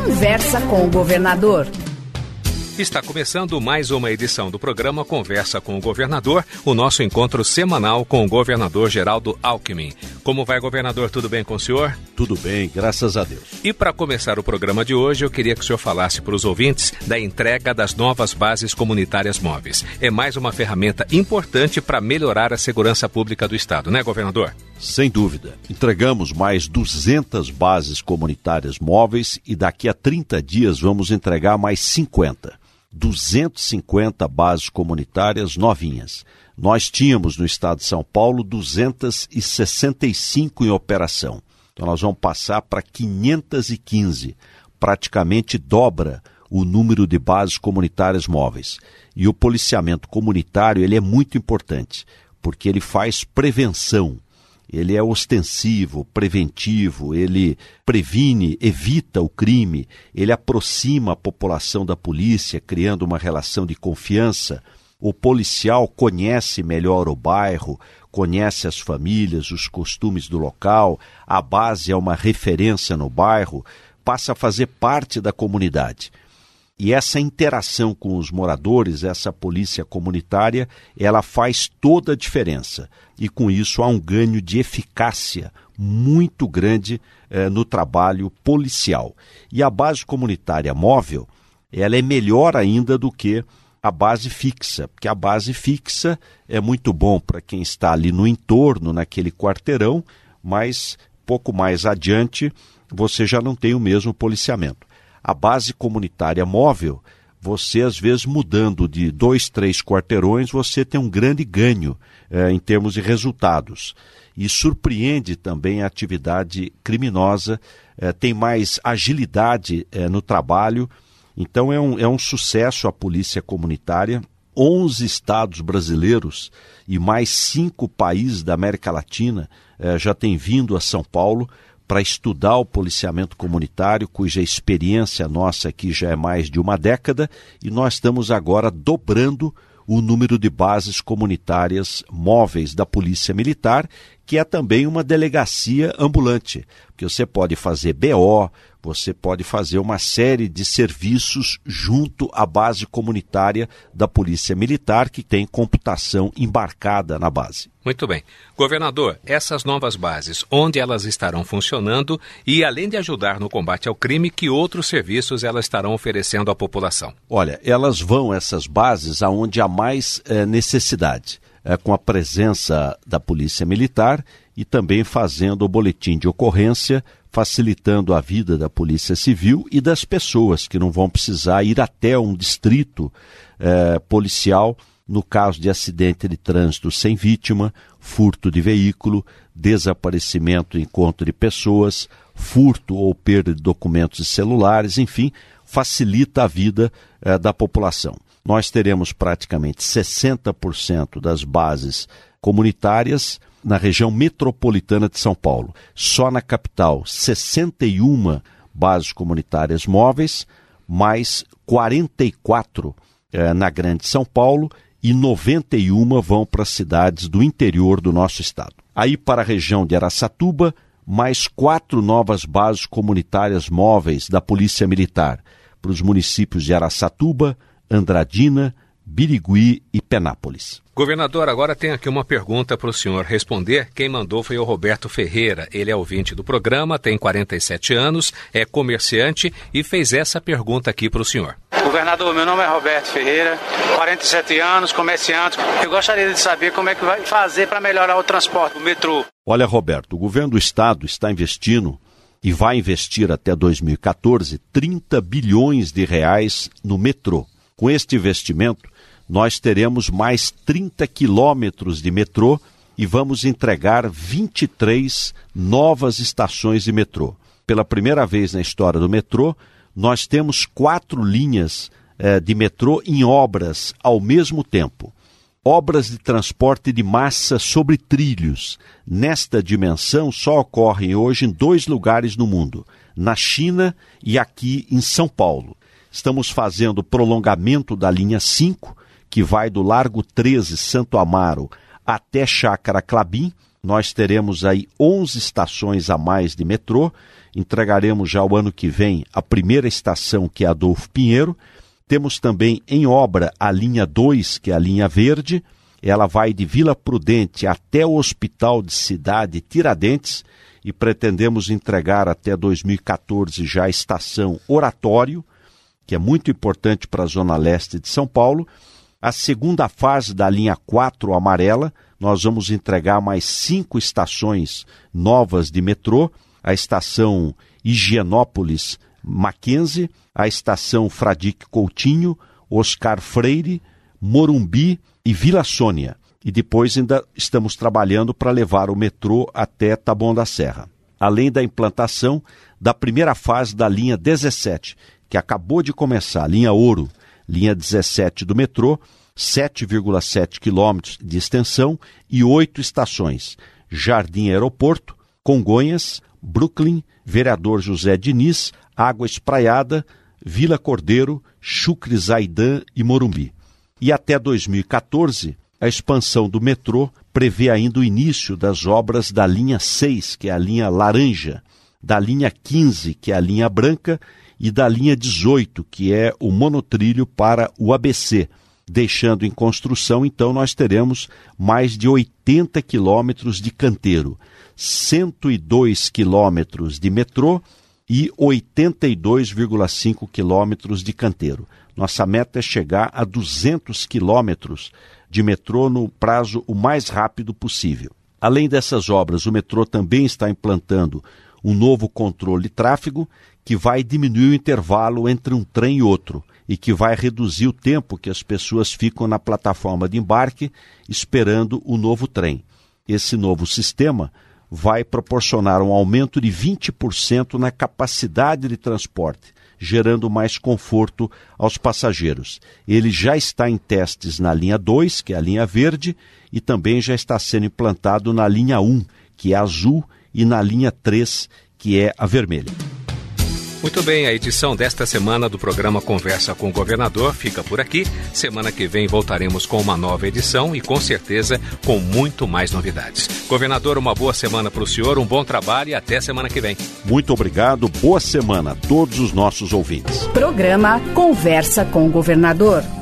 Conversa com o Governador. Está começando mais uma edição do programa Conversa com o Governador, o nosso encontro semanal com o governador Geraldo Alckmin. Como vai, governador? Tudo bem com o senhor? Tudo bem, graças a Deus. E para começar o programa de hoje, eu queria que o senhor falasse para os ouvintes da entrega das novas bases comunitárias móveis. É mais uma ferramenta importante para melhorar a segurança pública do Estado, né, governador? Sem dúvida. Entregamos mais 200 bases comunitárias móveis e daqui a 30 dias vamos entregar mais 50. 250 bases comunitárias novinhas. Nós tínhamos no estado de São Paulo 265 em operação. Então nós vamos passar para 515, praticamente dobra o número de bases comunitárias móveis. E o policiamento comunitário ele é muito importante, porque ele faz prevenção. Ele é ostensivo, preventivo, ele previne, evita o crime, ele aproxima a população da polícia, criando uma relação de confiança. O policial conhece melhor o bairro, conhece as famílias, os costumes do local, a base é uma referência no bairro, passa a fazer parte da comunidade. E essa interação com os moradores, essa polícia comunitária, ela faz toda a diferença. E com isso há um ganho de eficácia muito grande no trabalho policial. E a base comunitária móvel, ela é melhor ainda do que a base fixa, porque a base fixa é muito bom para quem está ali no entorno, naquele quarteirão, mas pouco mais adiante você já não tem o mesmo policiamento. A base comunitária móvel, você às vezes mudando de 2, 3 quarteirões, você tem um grande ganho em termos de resultados. E surpreende também a atividade criminosa, tem mais agilidade no trabalho. Então é um sucesso a polícia comunitária. 11 estados brasileiros e mais 5 países da América Latina já têm vindo a São Paulo para estudar o policiamento comunitário, cuja experiência nossa aqui já é mais de uma década, e nós estamos agora dobrando o número de bases comunitárias móveis da Polícia Militar, que é também uma delegacia ambulante, porque você pode fazer BO, você pode fazer uma série de serviços junto à base comunitária da Polícia Militar, que tem computação embarcada na base. Muito bem. Governador, essas novas bases, onde elas estarão funcionando e, além de ajudar no combate ao crime, que outros serviços elas estarão oferecendo à população? Olha, elas vão, essas bases, aonde há mais necessidade, com a presença da Polícia Militar e também fazendo o boletim de ocorrência, facilitando a vida da Polícia Civil e das pessoas que não vão precisar ir até um distrito policial no caso de acidente de trânsito sem vítima, furto de veículo, desaparecimento e encontro de pessoas, furto ou perda de documentos e celulares, enfim, facilita a vida da população. Nós teremos praticamente 60% das bases comunitárias na região metropolitana de São Paulo. Só na capital, 61 bases comunitárias móveis, mais 44 na Grande São Paulo, e 91 vão para as cidades do interior do nosso estado. Aí para a região de Araçatuba, mais 4 novas bases comunitárias móveis da Polícia Militar, para os municípios de Araçatuba, Andradina, Birigui e Penápolis. Governador, agora tem aqui uma pergunta para o senhor responder. Quem mandou foi o Roberto Ferreira. Ele é ouvinte do programa, tem 47 anos, é comerciante e fez essa pergunta aqui para o senhor. Governador, meu nome é Roberto Ferreira, 47 anos, comerciante. Eu gostaria de saber como é que vai fazer para melhorar o transporte, o metrô. Olha, Roberto, o governo do estado está investindo e vai investir até 2014 30 bilhões de reais no metrô. Com este investimento, nós teremos mais 30 quilômetros de metrô e vamos entregar 23 novas estações de metrô. Pela primeira vez na história do metrô, nós temos 4 linhas de metrô em obras ao mesmo tempo. Obras de transporte de massa sobre trilhos. Nesta dimensão só ocorrem hoje em 2 lugares no mundo, na China e aqui em São Paulo. Estamos fazendo o prolongamento da linha 5, que vai do Largo 13, Santo Amaro, até Chácara Clabim, nós teremos aí 11 estações a mais de metrô. Entregaremos já o ano que vem a primeira estação, que é Adolfo Pinheiro. Temos também em obra a linha 2, que é a linha verde. Ela vai de Vila Prudente até o Hospital de Cidade Tiradentes e pretendemos entregar até 2014 já a estação Oratório, que é muito importante para a Zona Leste de São Paulo. A segunda fase da linha 4 amarela, nós vamos entregar mais 5 estações novas de metrô, a estação Higienópolis Mackenzie, a estação Fradique Coutinho, Oscar Freire, Morumbi e Vila Sônia. E depois ainda estamos trabalhando para levar o metrô até Taboão da Serra. Além da implantação da primeira fase da linha 17, que acabou de começar, linha Ouro, linha 17 do metrô, 7,7 quilômetros de extensão e 8 estações. Jardim Aeroporto, Congonhas, Brooklyn, Vereador José Diniz, Água Espraiada, Vila Cordeiro, Chucre Zaidan e Morumbi. E até 2014, a expansão do metrô prevê ainda o início das obras da linha 6, que é a linha laranja, da linha 15, que é a linha branca, e da linha 18, que é o monotrilho para o ABC. Deixando em construção, então, nós teremos mais de 80 quilômetros de canteiro, 102 quilômetros de metrô e 82,5 quilômetros de canteiro. Nossa meta é chegar a 200 quilômetros de metrô no prazo o mais rápido possível. Além dessas obras, o metrô também está implantando um novo controle de tráfego que vai diminuir o intervalo entre um trem e outro e que vai reduzir o tempo que as pessoas ficam na plataforma de embarque esperando o novo trem. Esse novo sistema vai proporcionar um aumento de 20% na capacidade de transporte, gerando mais conforto aos passageiros. Ele já está em testes na linha 2, que é a linha verde, e também já está sendo implantado na linha 1, que é a azul, e na linha 3, que é a vermelha. Muito bem, a edição desta semana do programa Conversa com o Governador fica por aqui. Semana que vem voltaremos com uma nova edição e, com certeza, com muito mais novidades. Governador, uma boa semana para o senhor, um bom trabalho e até semana que vem. Muito obrigado, boa semana a todos os nossos ouvintes. Programa Conversa com o Governador.